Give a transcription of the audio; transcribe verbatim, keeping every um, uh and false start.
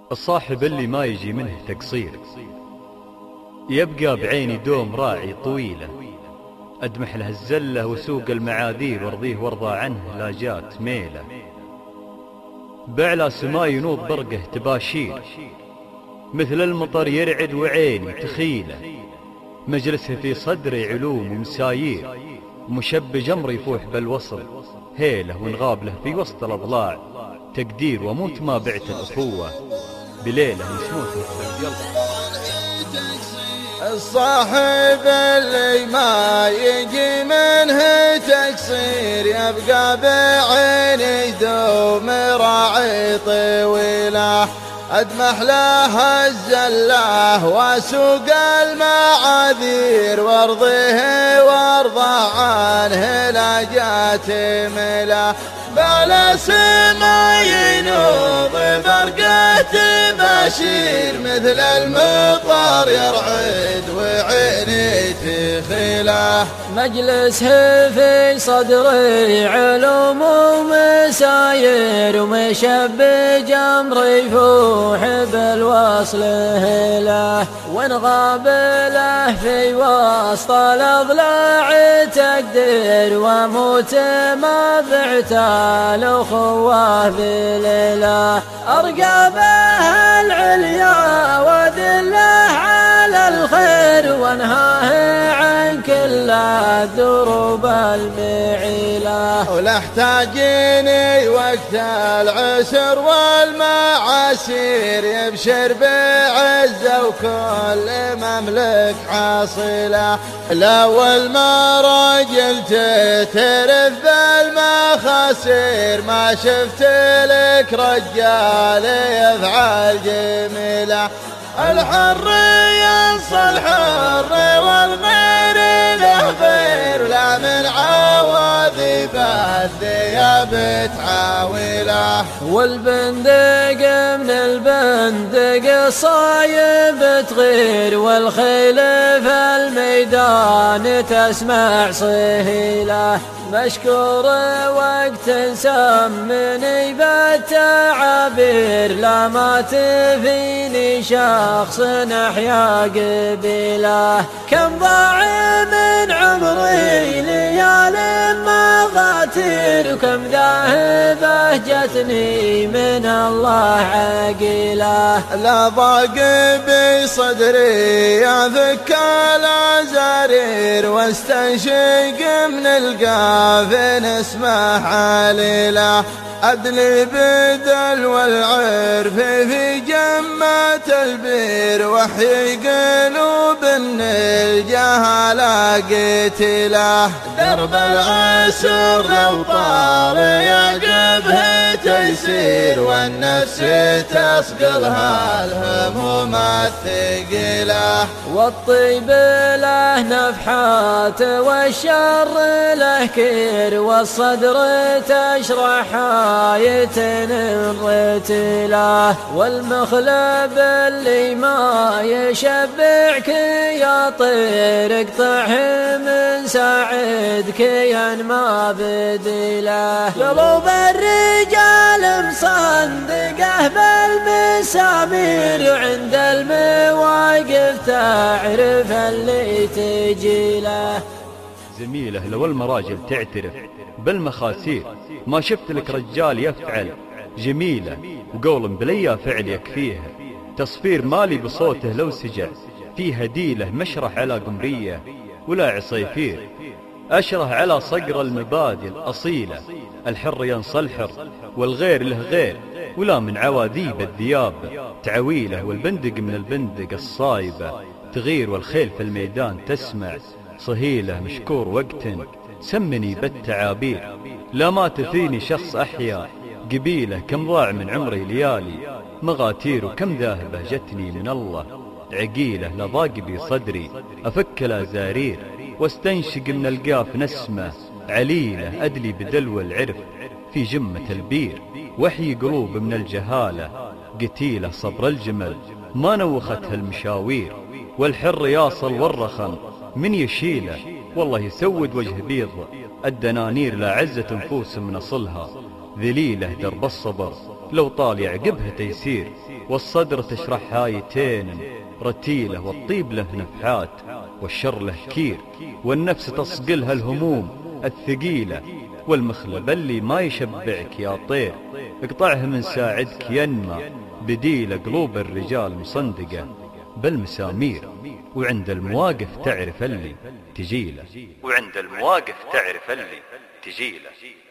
الصاحب اللي ما يجي منه تقصير يبقى بعيني دوم راعي طويلة، أدمح له الزلة وسوق المعاذير وارضيه وارضى عنه لا جات ميلة. بعلى سما ينوض برقه تباشير، مثل المطر يرعد وعيني تخيله. مجلسه في صدري علوم ومسايير، ومشبج أمر يفوح بالوصل هيله ونغاب له في وسط الأضلاع تقدير. وموت ما بعت الأخوة بليله نسموه. الصاحب اللي ما يجي منه تقصير يبقى بعيني دوم راعي طويله، أدمح له الزله وسوق المعاذير وارضيه وارضى عنه لا جات مله. بلا سما ينوض برقة بشير، مثل المطر يرعد وعيني تخيله. مجلسه في صدري علوم ومساير، ومشبج أمر يفوح بالوصل هله. وانغاب له في وسط الأضلاع تقدير، وموت ما بعته الأخوة بليله. أرقابه العليا وذله على الخير، وانهاه عن كل الدروب المعيله. ولا احتاجيني وقت العسر والمعاسير، يبشر بعزه وكل مملك حاصله. الأول ما رجل تترف بالمخاسير، ما شفت لك رجال يفعل جميله. الحر ينصى الحر والغير له غير، لا من عواذب الثياب تعاوله. والبندق من البندق صايب تغير، والخيل في الميدان تسمع صهيله. مشكور وقت سمني بالتعابير، لا ما تفيني شخص نحيا قبيله. كم ضاع من عمري ليال مغاتير، وكم ذاهبه جتني من الله عقيله. لا ضاق بصدري يا ذك الازارير، واستنشق من القافن اسمه عليله. أدني بدل والعرف في جمة البير، وحي قلوب من الجهالة قتله. درب العسر لو طار يعقبه تيسير، والنفس تسقلها الهموم الثقيلة. والطيب له نفحات والشر له كير، والصدر تشرح يتنرتله. والمخلب اللي ما يشبعك يا طير، اقطعه من ساعدك ين ما بدله. قلوب الرجال مصندقه بالمسامير، وعند المواقف تعرف اللي تجيله. زميله لو المراجل تعترف بالمخاسير، ما شفت لك رجال يفعل جميلة. وقول بليا فعل يكفيها، تصفير مالي بصوته لو سجع، فيها ديله مشرح على قمرية ولا عصيفير. أشره على صقر المبادئ الأصيلة، الحر ينصى الحر والغير له غير، ولا من عواذيب الذياب تعويله. والبندق من البندق الصايبة تغير، والخيل في الميدان تسمع صهيله. مشكور وقت سمني بالتعابير، لا ما تثيني شخص أحيا قبيله. كم ضاع من عمري ليالي مغاتير، وكم ذاهبة جتني من الله عقيله. لضاق بي صدري أفك الأزارير، واستنشق من القاف نسمة عليله. أدلي بدلو العرف في جمة البير، وحي قلوب من الجهالة قتيله. صبر الجمل ما نوختها المشاوير، والحر ياصل والرخم من يشيله. والله يسود وجه بيض الدنانير، لا عزة نفوس من أصلها ذليلة. درب الصبر لو طال يعقبها تيسير، والصدر تشرح آيتين رتيلة، والطيب له نفحات والشر له كير، والنفس تصقلها الهموم الثقيلة، والمخلب اللي ما يشبعك يا طير اقطعه من ساعدك ينمى، بديل قلوب الرجال مصندقة بالمسامير، وعند المواقف تعرف اللي تجيله، وعند المواقف تعرف اللي تجيله.